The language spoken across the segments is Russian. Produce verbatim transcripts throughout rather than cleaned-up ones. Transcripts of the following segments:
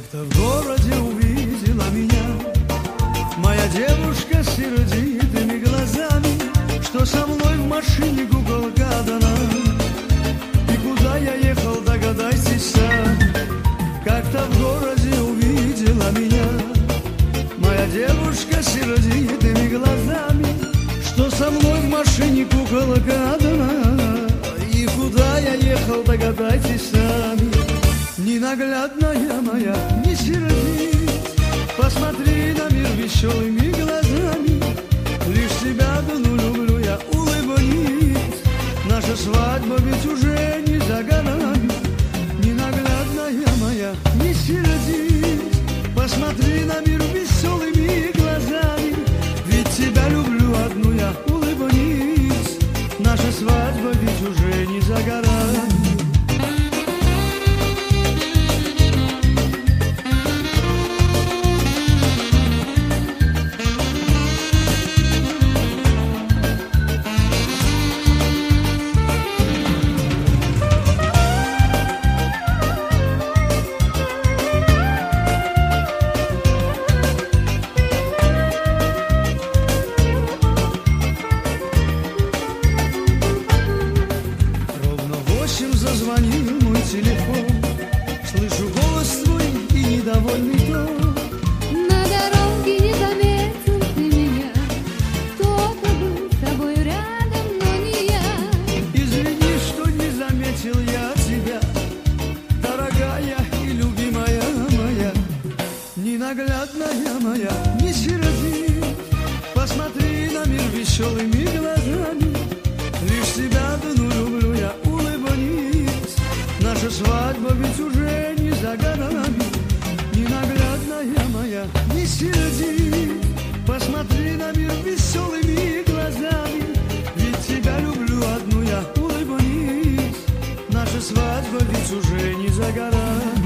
Как-то в городе увидела меня моя девушка с сердитыми глазами, что со мной в машине куколка дана. И куда я ехал, догадайтесь сами. Как-то в городе увидела меня моя девушка с сердитыми глазами, что со мной в машине куколка дана. И куда я ехал, догадайтесь сами. Ненаглядная моя, не сердись, посмотри на мир веселыми глазами. Лишь тебя одну люблю я, улыбнись. Наша свадьба ведь уже не за горами. Ненаглядная моя, не сердись, посмотри на мир веселыми глазами. Ведь тебя люблю одну я, улыбнись. Наша свадьба ведь уже не за горами. Зазвонил мой телефон, слышу голос твой и недовольный тон. На дороге не заметил ты меня, кто-то был с тобой рядом, но не я. Извини, что не заметил я тебя, дорогая и любимая моя. Ненаглядная моя, не сердись, посмотри на мир веселыми глазами. Лишь тебя одну люблю я, улыбнись. Наша свадьба ведь уже не за горами. Ненаглядная моя, не сердись, посмотри на мир веселыми глазами. Ведь тебя люблю одну я, улыбнись. Наша свадьба ведь уже не за горами.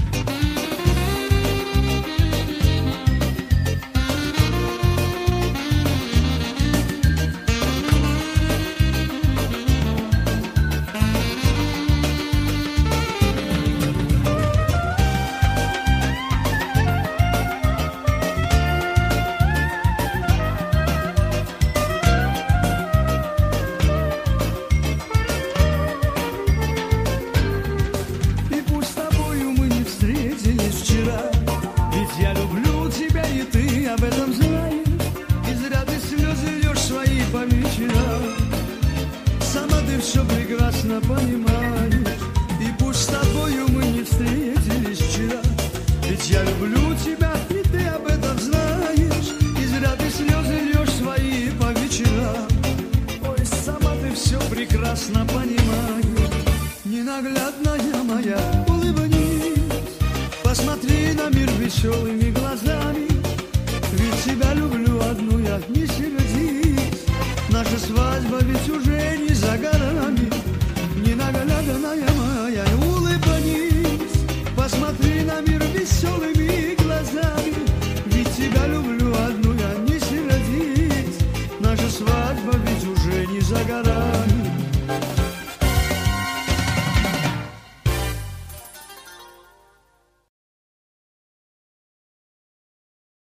Об этом знаешь, и зря ты слезы льешь свои по вечерам. Сама ты все прекрасно понимаешь, и пусть с тобою мы не встретились вчера. Ведь я люблю тебя, и ты об этом знаешь, и зря ты слезы льешь свои по вечерам. Ой, сама ты все прекрасно понимаешь. Ненаглядная моя, улыбнись, посмотри на мир веселыми глазами. Ведь тебя люблю одну я, не сердись. Наша свадьба ведь уже не за горами. Ненаглядная моя, улыбнись, посмотри на мир веселый.